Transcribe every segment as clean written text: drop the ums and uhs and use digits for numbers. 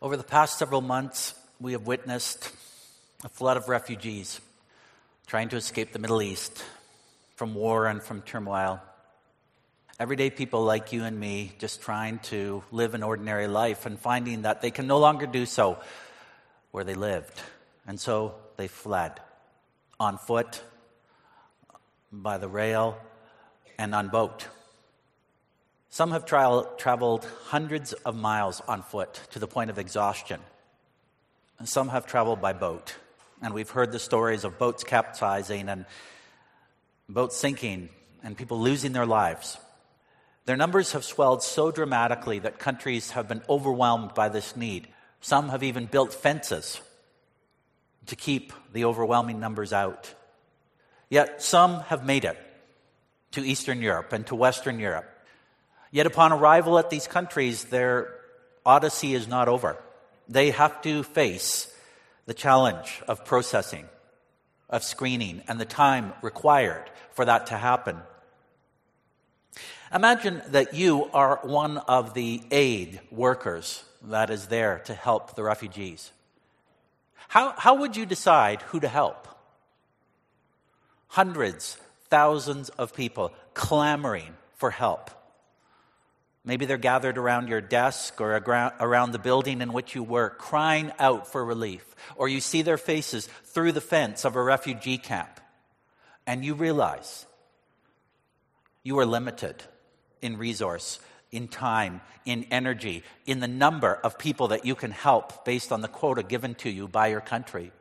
Over the past several months, we have witnessed a flood of refugees trying to escape the Middle East from war and from turmoil. Everyday people like you and me just trying to live an ordinary life and finding that they can no longer do so where they lived. And so they fled on foot, by the rail, and on boat. Some have traveled hundreds of miles on foot to the point of exhaustion. And some have traveled by boat. And we've heard the stories of boats capsizing and boats sinking and people losing their lives. Their numbers have swelled so dramatically that countries have been overwhelmed by this need. Some have even built fences to keep the overwhelming numbers out. Yet some have made it to Eastern Europe and to Western Europe. Yet upon arrival at these countries, their odyssey is not over. They have to face the challenge of processing, of screening, and the time required for that to happen. Imagine that you are one of the aid workers that is there to help the refugees. How would you decide who to help? Hundreds, thousands of people clamoring for help. Maybe they're gathered around your desk or around the building in which you work, crying out for relief. Or you see their faces through the fence of a refugee camp, and you realize you are limited in resource, in time, in energy, in the number of people that you can help based on the quota given to you by your country.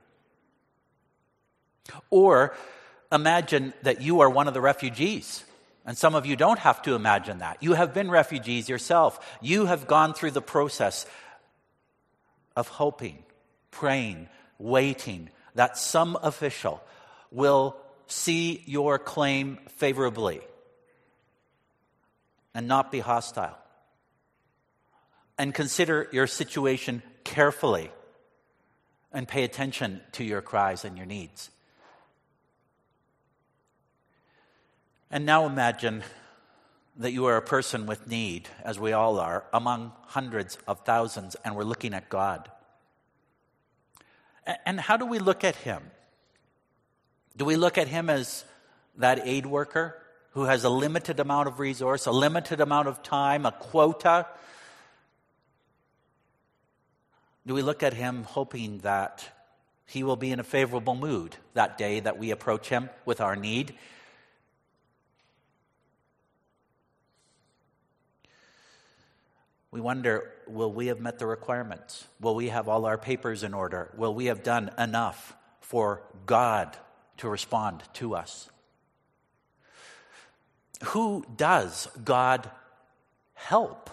Or imagine that you are one of the refugees. And some of you don't have to imagine that. You have been refugees yourself. You have gone through the process of hoping, praying, waiting that some official will see your claim favorably and not be hostile. And consider your situation carefully and pay attention to your cries and your needs. And now imagine that you are a person with need, as we all are, among hundreds of thousands, and we're looking at God. And how do we look at Him? Do we look at Him as that aid worker who has a limited amount of resource, a limited amount of time, a quota? Do we look at Him hoping that He will be in a favorable mood that day that we approach Him with our need? We wonder, will we have met the requirements? Will we have all our papers in order? Will we have done enough for God to respond to us? Who does God help?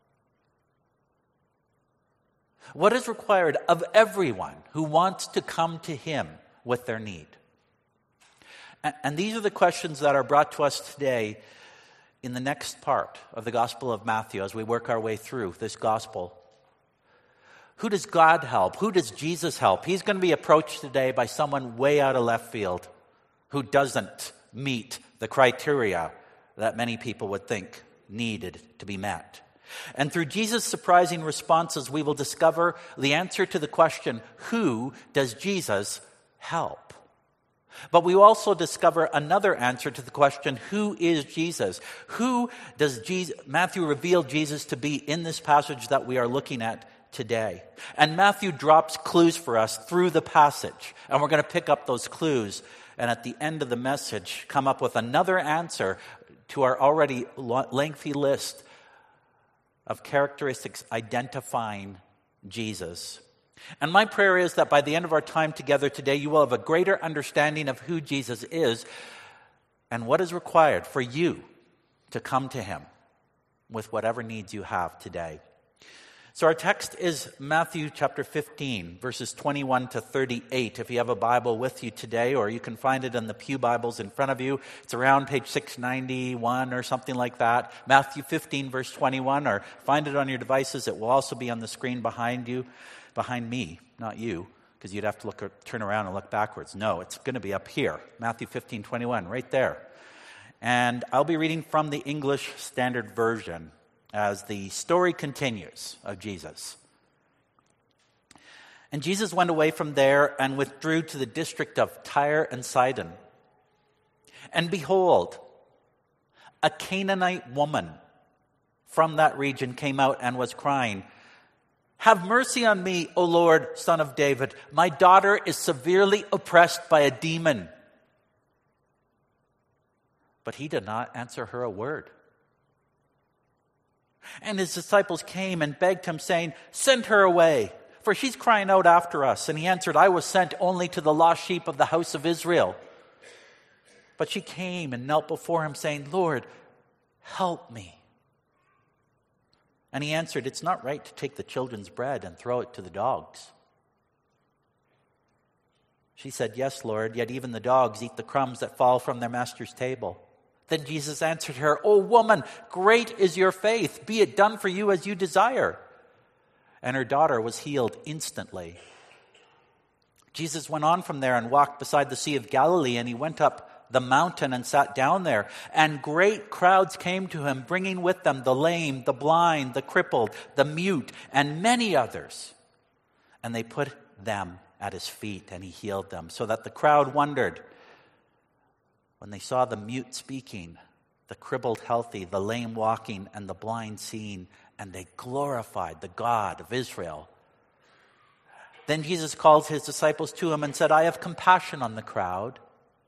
What is required of everyone who wants to come to Him with their need? And these are the questions that are brought to us today in the next part of the Gospel of Matthew as we work our way through this Gospel. Who does God help? Who does Jesus help? He's going to be approached today by someone way out of left field who doesn't meet the criteria that many people would think needed to be met. And through Jesus' surprising responses, we will discover the answer to the question, who does Jesus help? But we also discover another answer to the question, who is Jesus? Who does Matthew reveal Jesus to be in this passage that we are looking at today? And Matthew drops clues for us through the passage. And we're going to pick up those clues and at the end of the message come up with another answer to our already lengthy list of characteristics identifying Jesus. And my prayer is that by the end of our time together today, you will have a greater understanding of who Jesus is and what is required for you to come to Him with whatever needs you have today. So our text is Matthew chapter 15, verses 21 to 38. If you have a Bible with you today, or you can find it in the pew Bibles in front of you, it's around page 691 or something like that. Matthew 15, verse 21, or find it on your devices. It will also be on the screen behind you, behind me, not you, because you'd have to turn around and look backwards. No, it's going to be up here. Matthew 15, 21, right there. And I'll be reading from the English Standard Version as the story continues of Jesus. And Jesus went away from there and withdrew to the district of Tyre and Sidon. And behold, a Canaanite woman from that region came out and was crying, "Have mercy on me, O Lord, Son of David. My daughter is severely oppressed by a demon." But he did not answer her a word. And his disciples came and begged him, saying, "Send her away, for she's crying out after us." And he answered, "I was sent only to the lost sheep of the house of Israel." But she came and knelt before him, saying, "Lord, help me." And he answered, "It's not right to take the children's bread and throw it to the dogs." She said, "Yes, Lord, yet even the dogs eat the crumbs that fall from their master's table." Then Jesus answered her, "O woman, great is your faith. Be it done for you as you desire." And her daughter was healed instantly. Jesus went on from there and walked beside the Sea of Galilee, and he went up the mountain and sat down there. And great crowds came to him, bringing with them the lame, the blind, the crippled, the mute, and many others. And they put them at his feet, and he healed them, so that the crowd wondered when they saw the mute speaking, the crippled healthy, the lame walking, and the blind seeing, and they glorified the God of Israel. Then Jesus called his disciples to him and said, "I have compassion on the crowd,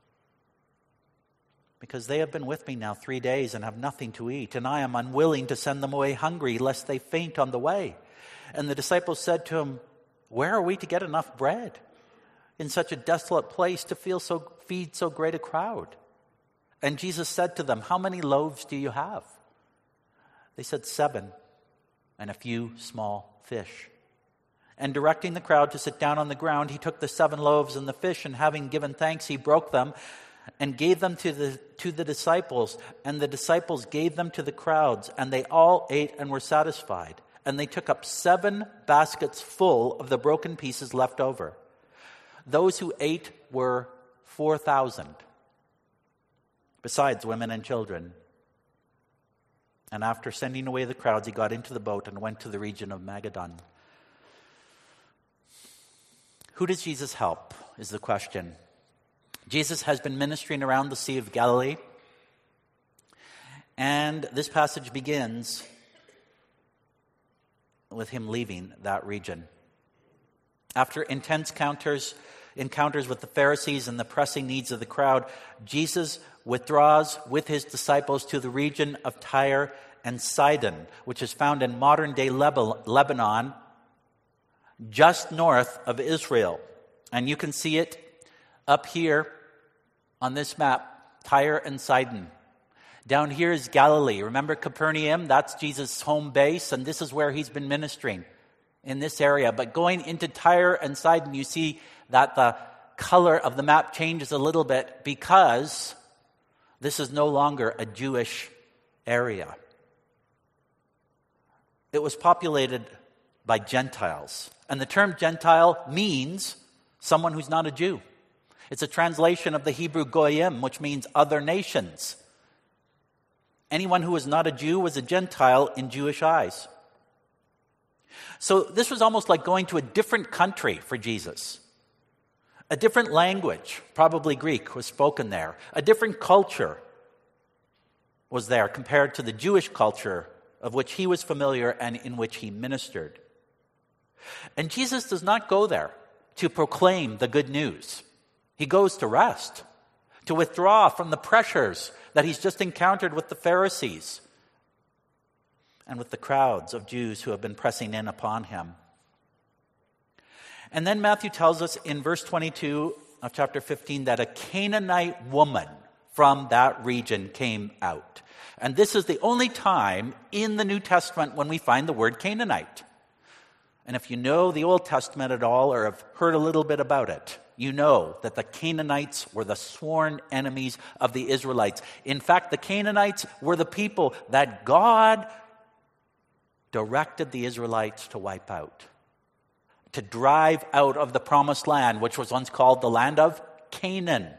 because they have been with me now 3 days and have nothing to eat, and I am unwilling to send them away hungry, lest they faint on the way." And the disciples said to him, "Where are we to get enough bread in such a desolate place to feed so great a crowd?" And Jesus said to them, "How many loaves do you have?" They said, 7, and a few small fish. And directing the crowd to sit down on the ground, he took the 7 loaves and the fish, and having given thanks, he broke them and gave them to the disciples, and the disciples gave them to the crowds, and they all ate and were satisfied. And they took up 7 baskets full of the broken pieces left over. Those who ate were 4,000, besides women and children. And after sending away the crowds, he got into the boat and went to the region of Magadan. Who does Jesus help, is the question. Jesus has been ministering around the Sea of Galilee, and this passage begins with him leaving that region. After intense encounters with the Pharisees and the pressing needs of the crowd, Jesus withdraws with his disciples to the region of Tyre and Sidon, which is found in modern-day Lebanon, just north of Israel. And you can see it up here on this map, Tyre and Sidon. Down here is Galilee. Remember Capernaum? That's Jesus' home base, and this is where he's been ministering, in this area. But going into Tyre and Sidon, you see that the color of the map changes a little bit, because this is no longer a Jewish area. It was populated by Gentiles. And the term Gentile means someone who's not a Jew. It's a translation of the Hebrew goyim, which means other nations. Anyone who was not a Jew was a Gentile in Jewish eyes. So this was almost like going to a different country for Jesus. A different language, probably Greek, was spoken there. A different culture was there compared to the Jewish culture of which he was familiar and in which he ministered. And Jesus does not go there to proclaim the good news. He goes to rest, to withdraw from the pressures that he's just encountered with the Pharisees and with the crowds of Jews who have been pressing in upon him. And then Matthew tells us in verse 22 of chapter 15 that a Canaanite woman from that region came out. And this is the only time in the New Testament when we find the word Canaanite. And if you know the Old Testament at all, or have heard a little bit about it, you know that the Canaanites were the sworn enemies of the Israelites. In fact, the Canaanites were the people that God directed the Israelites to wipe out, to drive out of the promised land, which was once called the land of Canaan.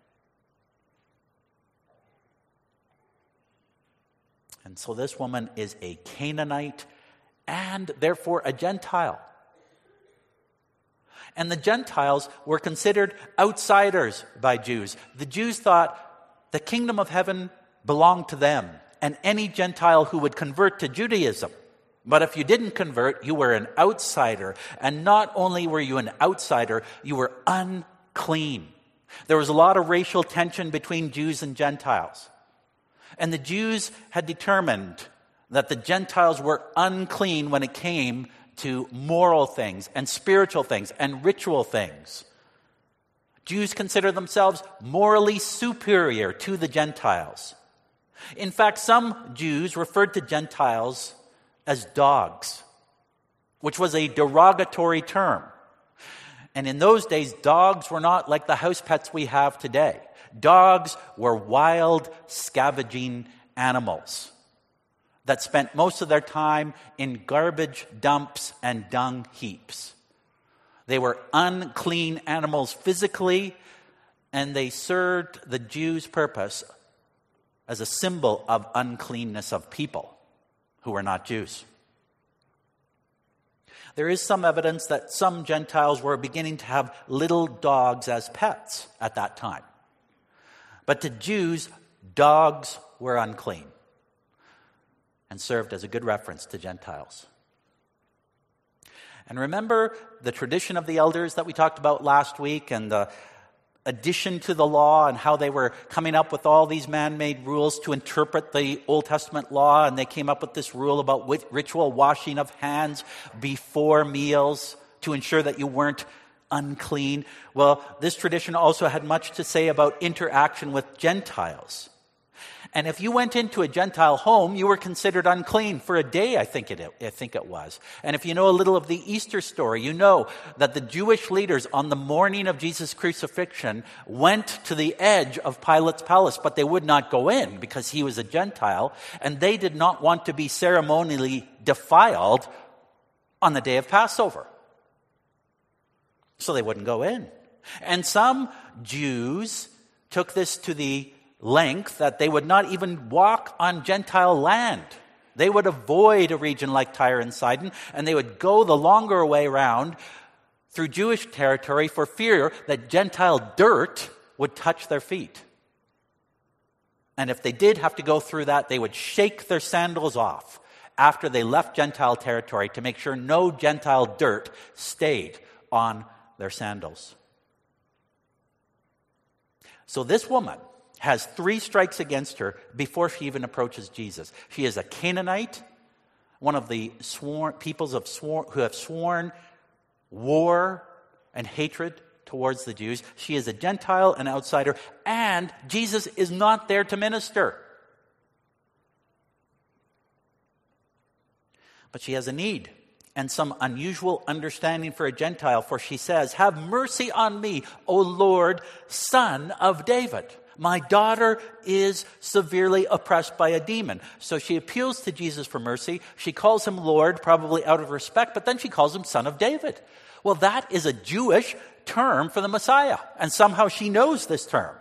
And so this woman is a Canaanite and therefore a Gentile. And the Gentiles were considered outsiders by Jews. The Jews thought the kingdom of heaven belonged to them and any Gentile who would convert to Judaism. But if you didn't convert, you were an outsider. And not only were you an outsider, you were unclean. There was a lot of racial tension between Jews and Gentiles. And the Jews had determined that the Gentiles were unclean when it came to moral things and spiritual things and ritual things. Jews consider themselves morally superior to the Gentiles. In fact, some Jews referred to Gentiles as dogs, which was a derogatory term. And in those days, dogs were not like the house pets we have today. Dogs were wild, scavenging animals that spent most of their time in garbage dumps and dung heaps. They were unclean animals physically, and they served the Jews' purpose as a symbol of uncleanness of people who were not Jews. There is some evidence that some Gentiles were beginning to have little dogs as pets at that time. But to Jews, dogs were unclean and served as a good reference to Gentiles. And remember the tradition of the elders that we talked about last week and the addition to the law and how they were coming up with all these man-made rules to interpret the Old Testament law, and they came up with this rule about ritual washing of hands before meals to ensure that you weren't unclean. Well, this tradition also had much to say about interaction with Gentiles. And if you went into a Gentile home, you were considered unclean for a day, I think it was. And if you know a little of the Easter story, you know that the Jewish leaders on the morning of Jesus' crucifixion went to the edge of Pilate's palace, but they would not go in because he was a Gentile, and they did not want to be ceremonially defiled on the day of Passover. So they wouldn't go in. And some Jews took this to the length that they would not even walk on Gentile land. They would avoid a region like Tyre and Sidon, and they would go the longer way around through Jewish territory for fear that Gentile dirt would touch their feet. And if they did have to go through that, they would shake their sandals off after they left Gentile territory to make sure no Gentile dirt stayed on their sandals. So this woman has 3 strikes against her before she even approaches Jesus. She is a Canaanite, one of the peoples who have sworn war and hatred towards the Jews. She is a Gentile, an outsider, and Jesus is not there to minister. But she has a need and some unusual understanding for a Gentile, for she says, "Have mercy on me, O Lord, Son of David. My daughter is severely oppressed by a demon." So she appeals to Jesus for mercy. She calls him Lord, probably out of respect, but then she calls him Son of David. Well, that is a Jewish term for the Messiah, and somehow she knows this term.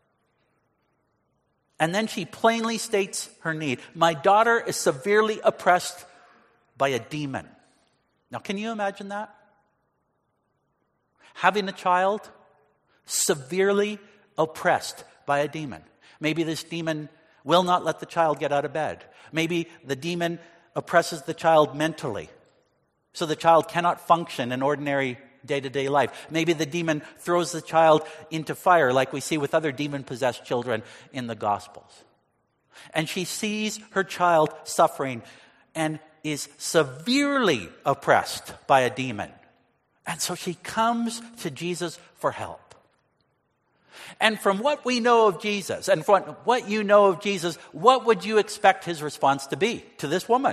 And then she plainly states her need. My daughter is severely oppressed by a demon. Now, can you imagine that? Having a child severely oppressed by a demon. Maybe this demon will not let the child get out of bed. Maybe the demon oppresses the child mentally, so the child cannot function in ordinary day-to-day life. Maybe the demon throws the child into fire, like we see with other demon-possessed children in the Gospels. And she sees her child suffering and is severely oppressed by a demon. And so she comes to Jesus for help. And from what we know of Jesus, and from what you know of Jesus, what would you expect his response to be to this woman?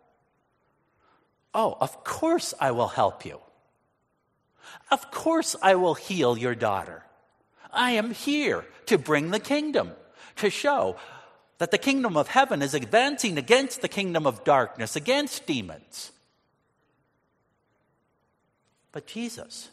Oh, of course I will help you. Of course I will heal your daughter. I am here to bring the kingdom, to show that the kingdom of heaven is advancing against the kingdom of darkness, against demons. But Jesus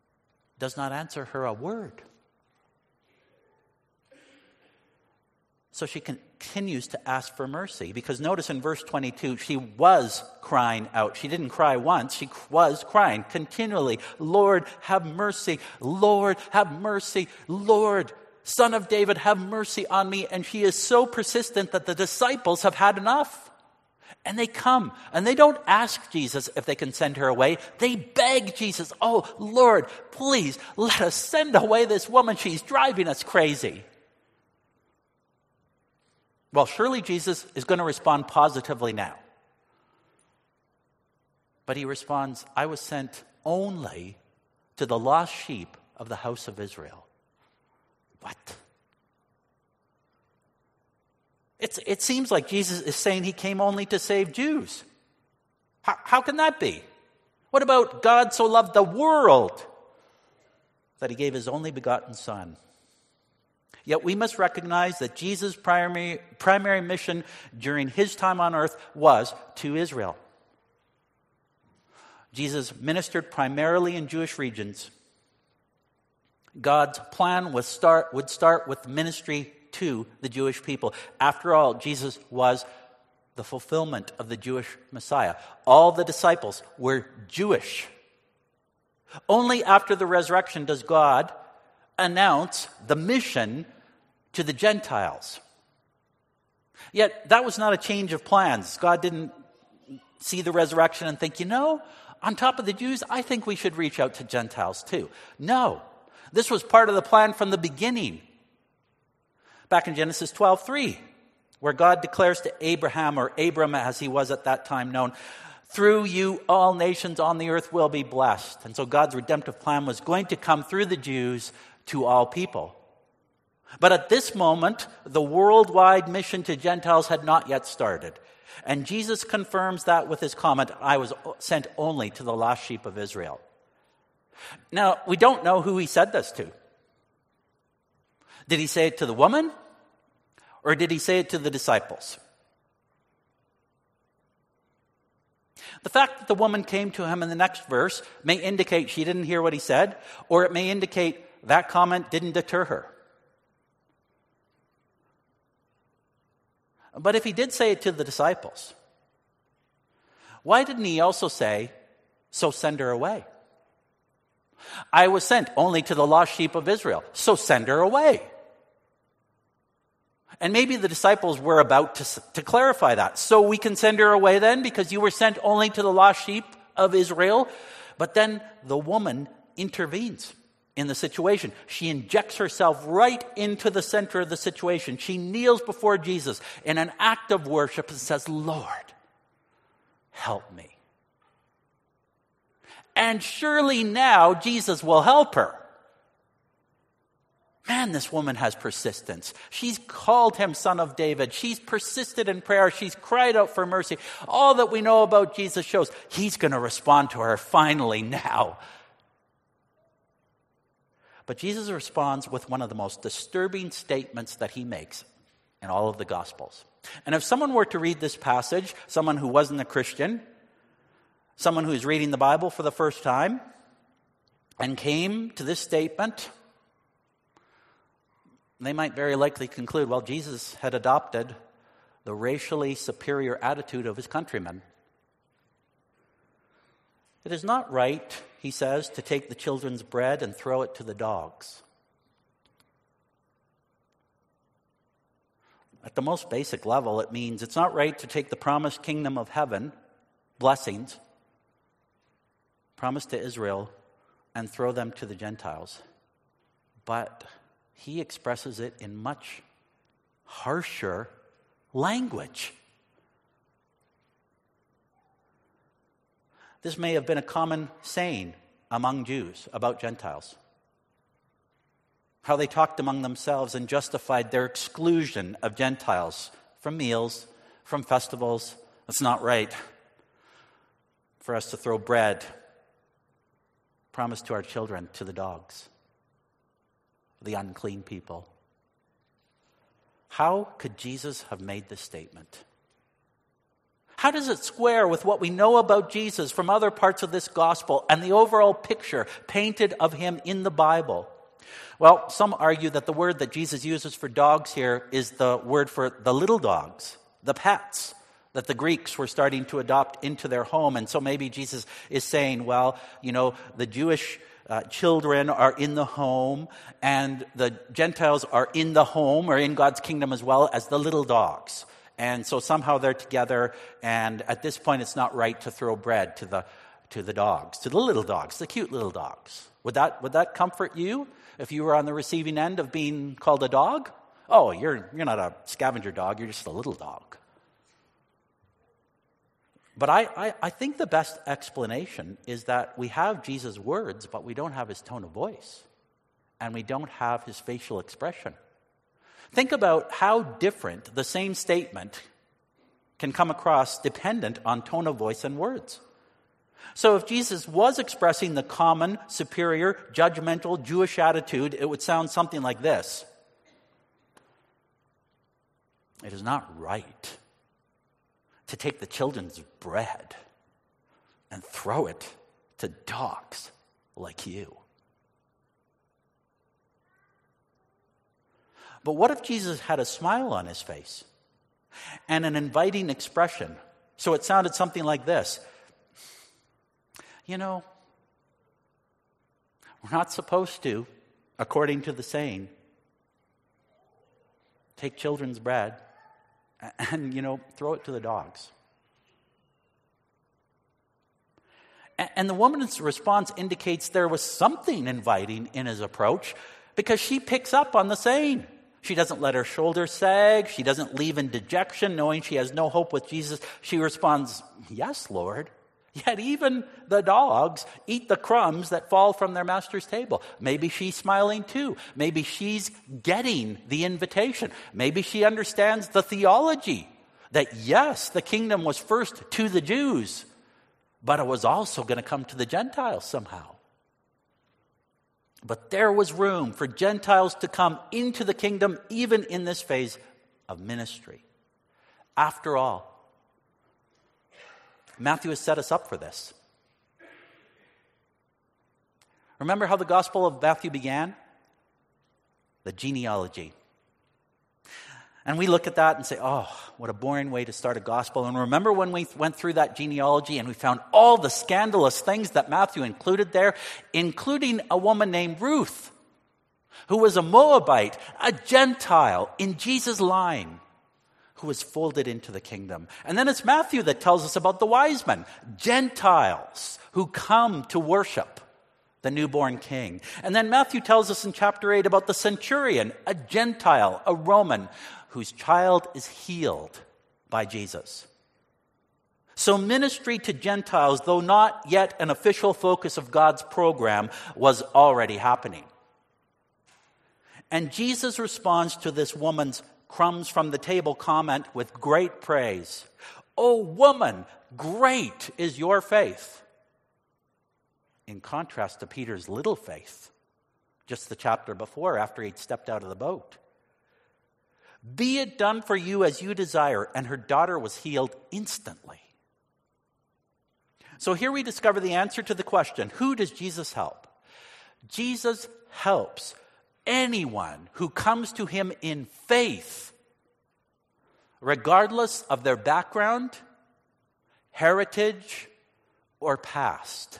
does not answer her a word. So she continues to ask for mercy, because notice in verse 22, she was crying out. She didn't cry once, she was crying continually. Lord, have mercy. Lord, have mercy. Lord, Son of David, have mercy on me. And she is so persistent that the disciples have had enough. And they come, and they don't ask Jesus if they can send her away. They beg Jesus, oh, Lord, please let us send away this woman. She's driving us crazy. Well, surely Jesus is going to respond positively now. But he responds, I was sent only to the lost sheep of the house of Israel. What? It seems like Jesus is saying he came only to save Jews. How can that be? What about God so loved the world that he gave his only begotten Son? Yet we must recognize that Jesus' primary mission during his time on earth was to Israel. Jesus ministered primarily in Jewish regions. God's plan would start with ministry to the Jewish people. After all, Jesus was the fulfillment of the Jewish Messiah. All the disciples were Jewish. Only after the resurrection does God announce the mission to the Gentiles. Yet that was not a change of plans. God didn't see the resurrection and think, on top of the Jews, I think we should reach out to Gentiles too. No, this was part of the plan from the beginning. Back in Genesis 12:3, where God declares to Abraham, or Abram as he was at that time known, through you all nations on the earth will be blessed. And so God's redemptive plan was going to come through the Jews to all people. But at this moment, the worldwide mission to Gentiles had not yet started. And Jesus confirms that with his comment, I was sent only to the lost sheep of Israel. Now, we don't know who he said this to. Did he say it to the woman? Or did he say it to the disciples? The fact that the woman came to him in the next verse may indicate she didn't hear what he said, or it may indicate that comment didn't deter her. But if he did say it to the disciples, why didn't he also say, so send her away? I was sent only to the lost sheep of Israel, so send her away. And maybe the disciples were about to clarify that. So we can send her away then because you were sent only to the lost sheep of Israel. But then the woman intervenes in the situation. She injects herself right into the center of the situation. She kneels before Jesus in an act of worship and says, Lord, help me. And surely now Jesus will help her. Man, this woman has persistence. She's called him Son of David. She's persisted in prayer. She's cried out for mercy. All that we know about Jesus shows he's going to respond to her finally now. But Jesus responds with one of the most disturbing statements that he makes in all of the Gospels. And if someone were to read this passage, someone who wasn't a Christian, someone who's reading the Bible for the first time, and came to this statement, they might very likely conclude, well, Jesus had adopted the racially superior attitude of his countrymen. It is not right, he says, to take the children's bread and throw it to the dogs. At the most basic level, it means it's not right to take the promised kingdom of heaven, blessings, promised to Israel, and throw them to the Gentiles. But he expresses it in much harsher language. This may have been a common saying among Jews about Gentiles. How they talked among themselves and justified their exclusion of Gentiles from meals, from festivals. It's not right for us to throw bread promised to our children to the dogs, the unclean people. How could Jesus have made this statement? How does it square with what we know about Jesus from other parts of this gospel and the overall picture painted of him in the Bible? Well, some argue that the word that Jesus uses for dogs here is the word for the little dogs, the pets, that the Greeks were starting to adopt into their home. And so maybe Jesus is saying, well, the Jewish children are in the home, and the Gentiles are in the home or in God's kingdom as well as the little dogs. And so somehow they're together, and at this point it's not right to throw bread to the dogs, to the little dogs, the cute little dogs. Would that comfort you if you were on the receiving end of being called a dog? Oh, you're not a scavenger dog, you're just a little dog. But I think the best explanation is that we have Jesus' words, but we don't have his tone of voice. And we don't have his facial expression. Think about how different the same statement can come across dependent on tone of voice and words. So if Jesus was expressing the common, superior, judgmental Jewish attitude, it would sound something like this. It is not right to take the children's bread and throw it to dogs like you. But what if Jesus had a smile on his face and an inviting expression? So it sounded something like this. We're not supposed to, according to the saying, take children's bread and throw it to the dogs. And the woman's response indicates there was something inviting in his approach, because she picks up on the saying. She doesn't let her shoulders sag. She doesn't leave in dejection, knowing she has no hope with Jesus. She responds, "Yes, Lord. Yet even the dogs eat the crumbs that fall from their master's table." Maybe she's smiling too. Maybe she's getting the invitation. Maybe she understands the theology that yes, the kingdom was first to the Jews, but it was also going to come to the Gentiles somehow. But there was room for Gentiles to come into the kingdom even in this phase of ministry. After all, Matthew has set us up for this. Remember how the Gospel of Matthew began? The genealogy. And we look at that and say, oh, what a boring way to start a gospel. And remember when we went through that genealogy and we found all the scandalous things that Matthew included there, including a woman named Ruth, who was a Moabite, a Gentile in Jesus' line, who was folded into the kingdom. And then it's Matthew that tells us about the wise men, Gentiles who come to worship the newborn king. And then Matthew tells us in chapter 8 about the centurion, a Gentile, a Roman, whose child is healed by Jesus. So ministry to Gentiles, though not yet an official focus of God's program, was already happening. And Jesus responds to this woman's crumbs from the table comment with great praise. "Oh, woman, great is your faith." In contrast to Peter's little faith, just the chapter before, after he'd stepped out of the boat. "Be it done for you as you desire," and her daughter was healed instantly. So here we discover the answer to the question, who does Jesus help? Jesus helps anyone who comes to him in faith, regardless of their background, heritage, or past.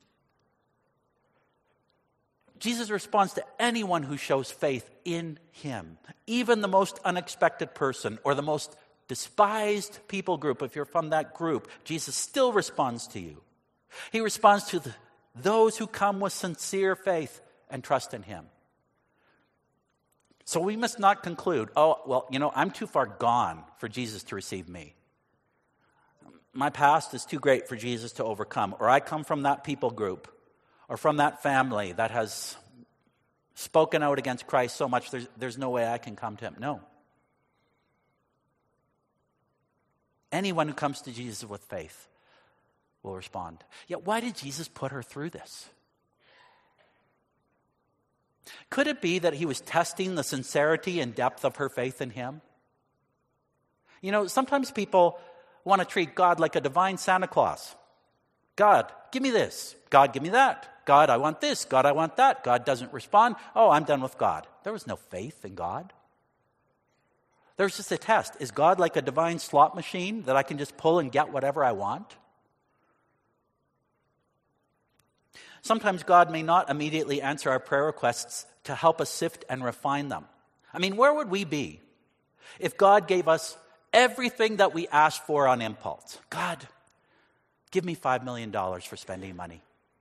Jesus responds to anyone who shows faith in him, even the most unexpected person or the most despised people group. If you're from that group, Jesus still responds to you. He responds to those who come with sincere faith and trust in him. So we must not conclude, I'm too far gone for Jesus to receive me. My past is too great for Jesus to overcome. Or I come from that people group or from that family that has spoken out against Christ so much there's no way I can come to him. No. Anyone who comes to Jesus with faith will respond. Yet why did Jesus put her through this? Could it be that he was testing the sincerity and depth of her faith in him? Sometimes people want to treat God like a divine Santa Claus. God, give me this. God, give me that. God, I want this. God, I want that. God doesn't respond. Oh, I'm done with God. There was no faith in God. There was just a test. Is God like a divine slot machine that I can just pull and get whatever I want? Sometimes God may not immediately answer our prayer requests to help us sift and refine them. I mean, where would we be if God gave us everything that we asked for on impulse? God, give me $5 million for spending money.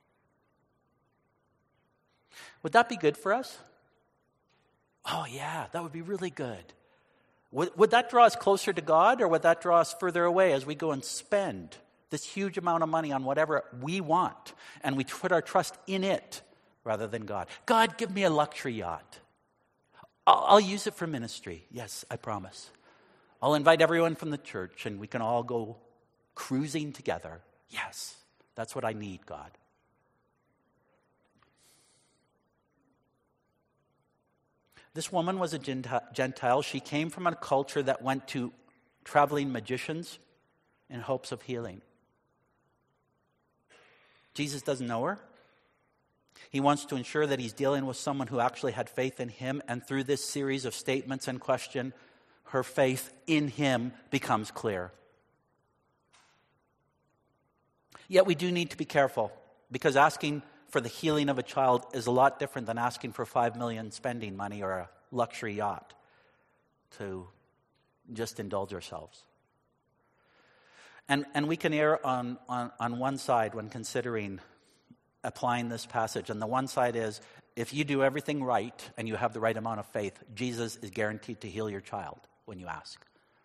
Would that be good for us? Oh yeah, that would be really good. Would that draw us closer to God, or would that draw us further away as we go and spend this huge amount of money on whatever we want, and we put our trust in it rather than God? God, give me a luxury yacht. I'll use it for ministry. Yes, I promise. I'll invite everyone from the church, and we can all go cruising together. Yes, that's what I need, God. This woman was a Gentile. She came from a culture that went to traveling magicians in hopes of healing. Jesus doesn't know her. He wants to ensure that he's dealing with someone who actually had faith in him, and through this series of statements and question, her faith in him becomes clear. Yet we do need to be careful, because asking for the healing of a child is a lot different than asking for $5 million spending money or a luxury yacht to just indulge ourselves. And we can err on one side when considering applying this passage. And the one side is, if you do everything right and you have the right amount of faith, Jesus is guaranteed to heal your child when you ask.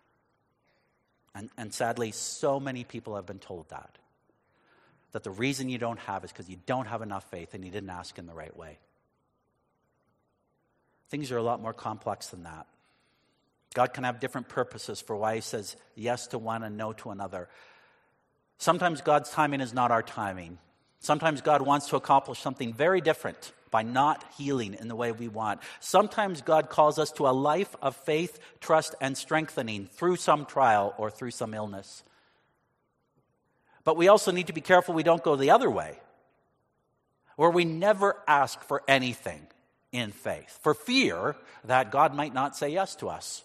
And sadly, so many people have been told that the reason you don't have is because you don't have enough faith and you didn't ask in the right way. Things are a lot more complex than that. God can have different purposes for why he says yes to one and no to another. Sometimes God's timing is not our timing. Sometimes God wants to accomplish something very different by not healing in the way we want. Sometimes God calls us to a life of faith, trust, and strengthening through some trial or through some illness. But we also need to be careful we don't go the other way, where we never ask for anything in faith, for fear that God might not say yes to us.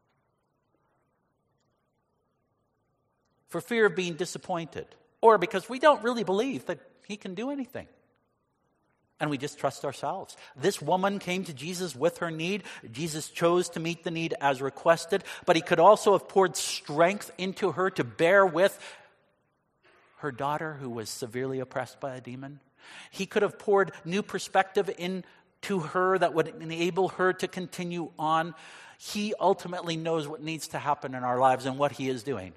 For fear of being disappointed, or because we don't really believe that he can do anything. And we just trust ourselves. This woman came to Jesus with her need. Jesus chose to meet the need as requested, but he could also have poured strength into her to bear with her daughter who was severely oppressed by a demon. He could have poured new perspective into her that would enable her to continue on. He ultimately knows what needs to happen in our lives and what he is doing.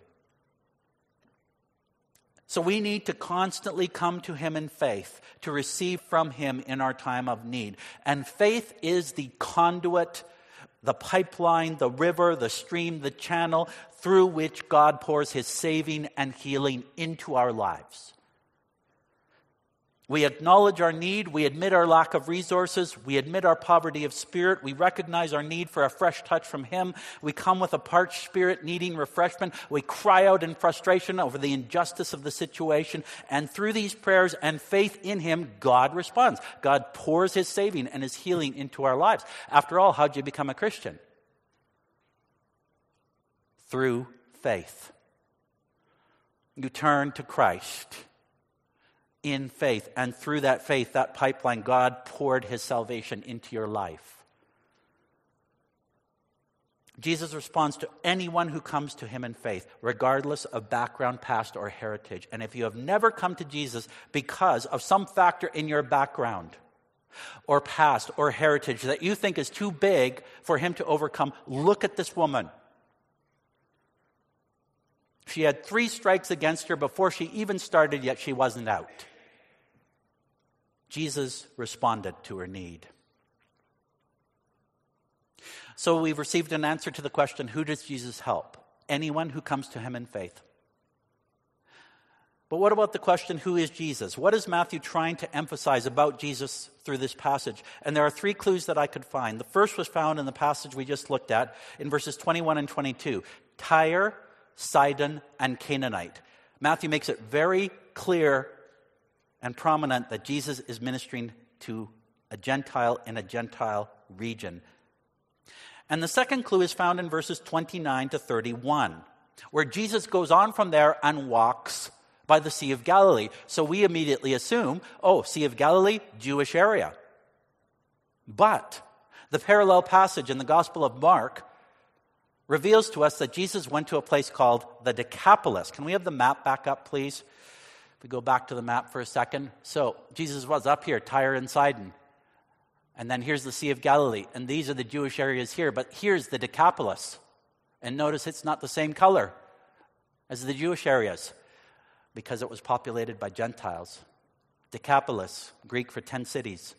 So we need to constantly come to him in faith to receive from him in our time of need. And faith is the conduit, the pipeline, the river, the stream, the channel through which God pours his saving and healing into our lives. We acknowledge our need. We admit our lack of resources. We admit our poverty of spirit. We recognize our need for a fresh touch from him. We come with a parched spirit needing refreshment. We cry out in frustration over the injustice of the situation. And through these prayers and faith in him, God responds. God pours his saving and his healing into our lives. After all, how'd you become a Christian? Through faith. You turn to Christ in faith, and through that faith, that pipeline, God poured his salvation into your life. Jesus responds to anyone who comes to him in faith, regardless of background, past, or heritage. And if you have never come to Jesus because of some factor in your background or past or heritage that you think is too big for him to overcome, look at this woman. She had 3 strikes against her before she even started, yet she wasn't out. Jesus responded to her need. So we've received an answer to the question, who does Jesus help? Anyone who comes to him in faith. But what about the question, who is Jesus? What is Matthew trying to emphasize about Jesus through this passage? And there are 3 clues that I could find. The first was found in the passage we just looked at in verses 21 and 22. Tyre, Sidon, and Canaanite. Matthew makes it very clear and prominent that Jesus is ministering to a Gentile in a Gentile region. And the second clue is found in verses 29 to 31, where Jesus goes on from there and walks by the Sea of Galilee. So we immediately assume, Sea of Galilee, Jewish area. But the parallel passage in the Gospel of Mark reveals to us that Jesus went to a place called the Decapolis. Can we have the map back up, please? If we go back to the map for a second. So Jesus was up here, Tyre and Sidon. And then here's the Sea of Galilee. And these are the Jewish areas here. But here's the Decapolis. And notice it's not the same color as the Jewish areas because it was populated by Gentiles. Decapolis, Greek for 10 cities.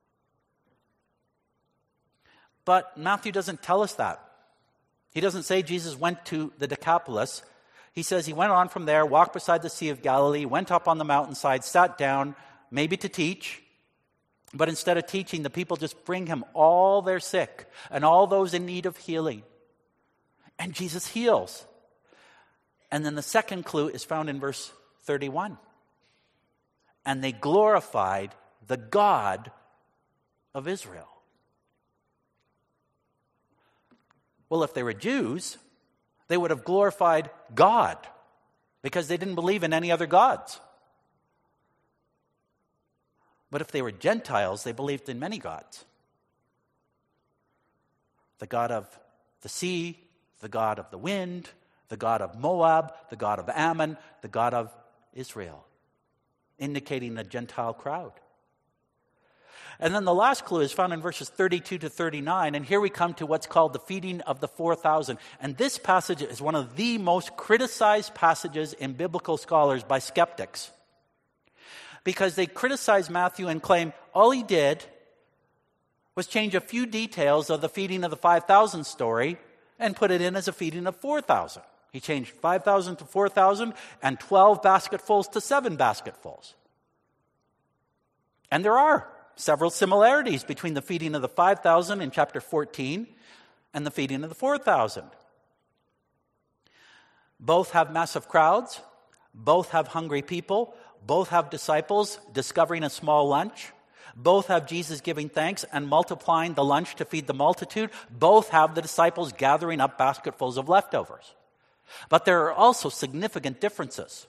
But Matthew doesn't tell us that. He doesn't say Jesus went to the Decapolis. He says he went on from there, walked beside the Sea of Galilee, went up on the mountainside, sat down, maybe to teach. But instead of teaching, the people just bring him all their sick and all those in need of healing. And Jesus heals. And then the second clue is found in verse 31. And they glorified the God of Israel. Well, if they were Jews, they would have glorified God because they didn't believe in any other gods. But if they were Gentiles, they believed in many gods. The God of the sea, the God of the wind, the God of Moab, the God of Ammon, the God of Israel, indicating a Gentile crowd. And then the last clue is found in verses 32 to 39, and here we come to what's called the feeding of the 4,000. And this passage is one of the most criticized passages in biblical scholars by skeptics, because they criticize Matthew and claim all he did was change a few details of the feeding of the 5,000 story and put it in as a feeding of 4,000. He changed 5,000 to 4,000 and 12 basketfuls to 7 basketfuls. And there are several similarities between the feeding of the 5,000 in chapter 14 and the feeding of the 4,000. Both have massive crowds. Both have hungry people. Both have disciples discovering a small lunch. Both have Jesus giving thanks and multiplying the lunch to feed the multitude. Both have the disciples gathering up basketfuls of leftovers. But there are also significant differences.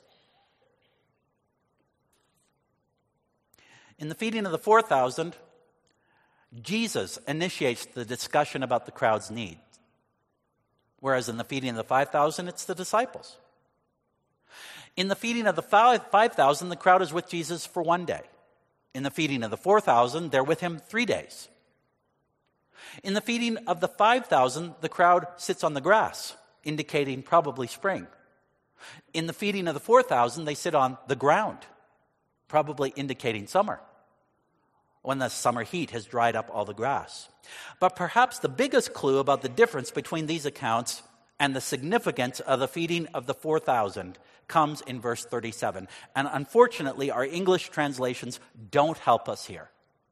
In the feeding of the 4,000, Jesus initiates the discussion about the crowd's needs. Whereas in the feeding of the 5,000, it's the disciples. In the feeding of the 5,000, the crowd is with Jesus for 1 day. In the feeding of the 4,000, they're with him 3 days. In the feeding of the 5,000, the crowd sits on the grass, indicating probably spring. In the feeding of the 4,000, they sit on the ground, probably indicating summer, when the summer heat has dried up all the grass. But perhaps the biggest clue about the difference between these accounts and the significance of the feeding of the 4,000 comes in verse 37. And unfortunately, our English translations don't help us here.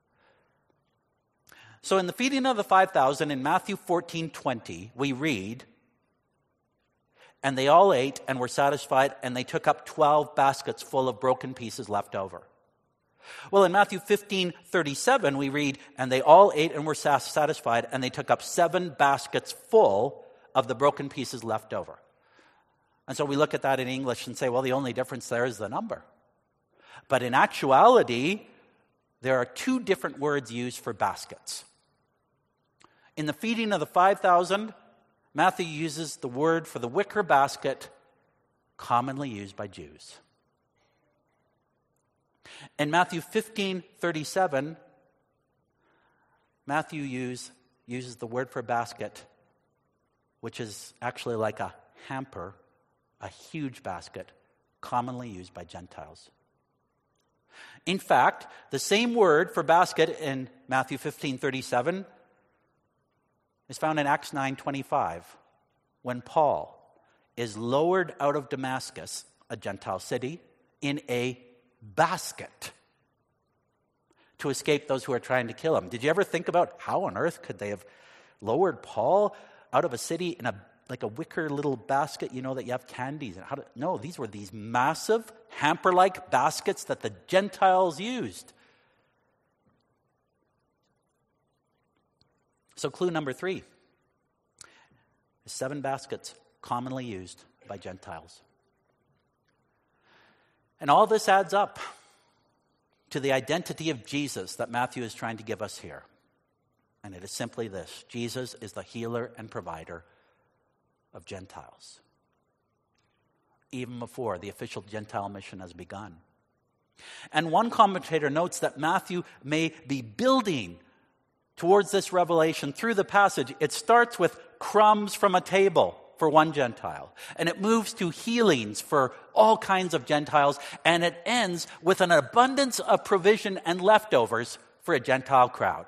So in the feeding of the 5,000 in Matthew 14:20, we read, "And they all ate and were satisfied, and they took up 12 baskets full of broken pieces left over." Well, in Matthew 15:37, we read, "And they all ate and were satisfied, and they took up 7 baskets full of the broken pieces left over." And so we look at that in English and say, well, the only difference there is the number. But in actuality, there are 2 different words used for baskets. In the feeding of the 5,000, Matthew uses the word for the wicker basket commonly used by Jews. In Matthew 15:37, Matthew uses the word for basket, which is actually like a hamper, a huge basket, commonly used by Gentiles. In fact, the same word for basket in Matthew 15:37 is found in Acts 9:25, when Paul is lowered out of Damascus, a Gentile city, in a basket to escape those who are trying to kill him. Did you ever think about how on earth could they have lowered Paul out of a city in like a wicker little basket, that you have candies. No, these were these massive hamper-like baskets that the Gentiles used. So clue number 3 is 7 baskets commonly used by Gentiles. And all this adds up to the identity of Jesus that Matthew is trying to give us here. And it is simply this: Jesus is the healer and provider of Gentiles, even before the official Gentile mission has begun. And one commentator notes that Matthew may be building towards this revelation through the passage. It starts with crumbs from a table for one Gentile, and it moves to healings for all kinds of Gentiles, and it ends with an abundance of provision and leftovers for a Gentile crowd.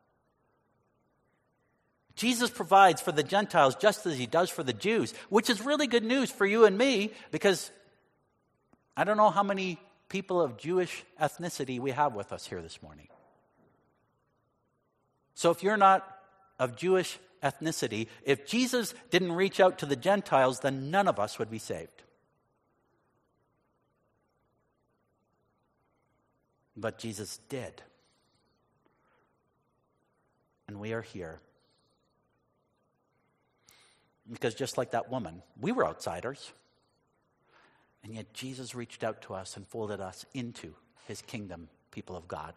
Jesus provides for the Gentiles just as he does for the Jews, which is really good news for you and me, because I don't know how many people of Jewish ethnicity we have with us here this morning. So if you're not of Jewish ethnicity, if Jesus didn't reach out to the Gentiles, then none of us would be saved. But Jesus did. And we are here. Because just like that woman, we were outsiders. And yet Jesus reached out to us and folded us into his kingdom, people of God.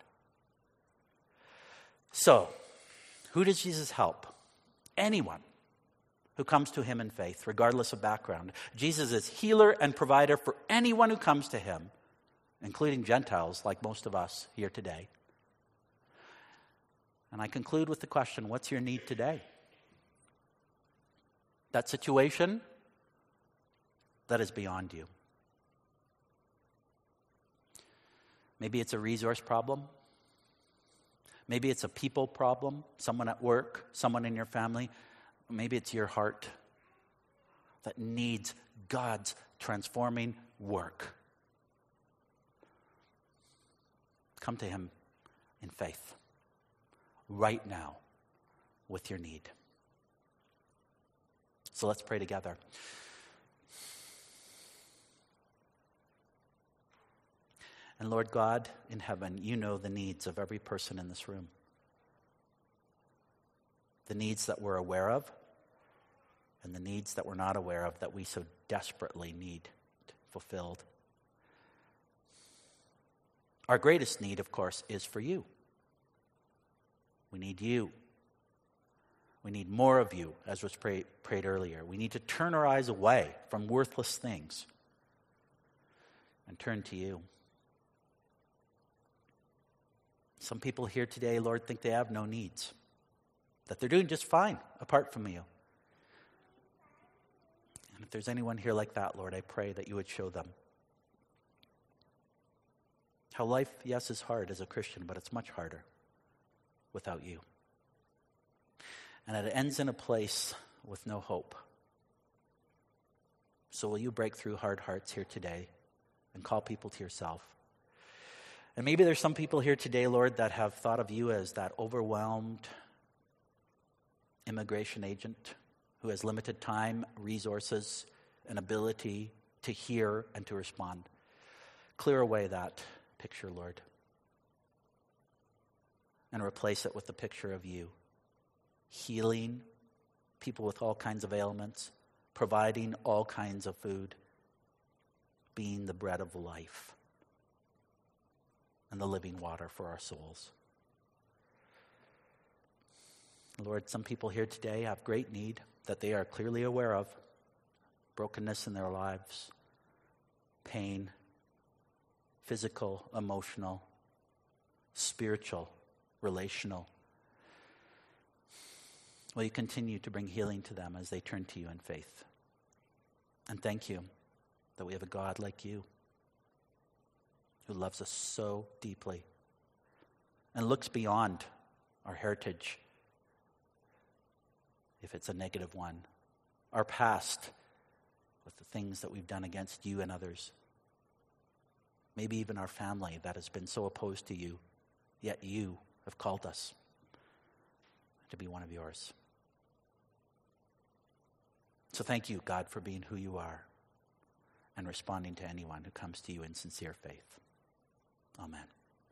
So, who does Jesus help? Anyone who comes to him in faith, regardless of background. Jesus is healer and provider for anyone who comes to him, including Gentiles like most of us here today. And I conclude with the question, what's your need today? That situation that is beyond you. Maybe it's a resource problem. Maybe it's a people problem, someone at work, someone in your family. Maybe it's your heart that needs God's transforming work. Come to him in faith right now with your need. So let's pray together. And Lord God in heaven, you know the needs of every person in this room. The needs that we're aware of and the needs that we're not aware of that we so desperately need fulfilled. Our greatest need, of course, is for you. We need you. We need more of you, as was prayed earlier. We need to turn our eyes away from worthless things and turn to you. Some people here today, Lord, think they have no needs, that they're doing just fine apart from you. And if there's anyone here like that, Lord, I pray that you would show them how life, yes, is hard as a Christian, but it's much harder without you. And it ends in a place with no hope. So will you break through hard hearts here today and call people to yourself? And maybe there's some people here today, Lord, that have thought of you as that overwhelmed immigration agent who has limited time, resources, and ability to hear and to respond. Clear away that picture, Lord, and replace it with the picture of you. Healing people with all kinds of ailments, providing all kinds of food, being the bread of life and the living water for our souls. Lord, some people here today have great need that they are clearly aware of. Brokenness in their lives, pain, physical, emotional, spiritual, relational. Will you continue to bring healing to them as they turn to you in faith? And thank you that we have a God like you who loves us so deeply and looks beyond our heritage, if it's a negative one, our past with the things that we've done against you and others, maybe even our family that has been so opposed to you, yet you have called us to be one of yours. So So thank you, God, for being who you are and responding to anyone who comes to you in sincere faith. Amen.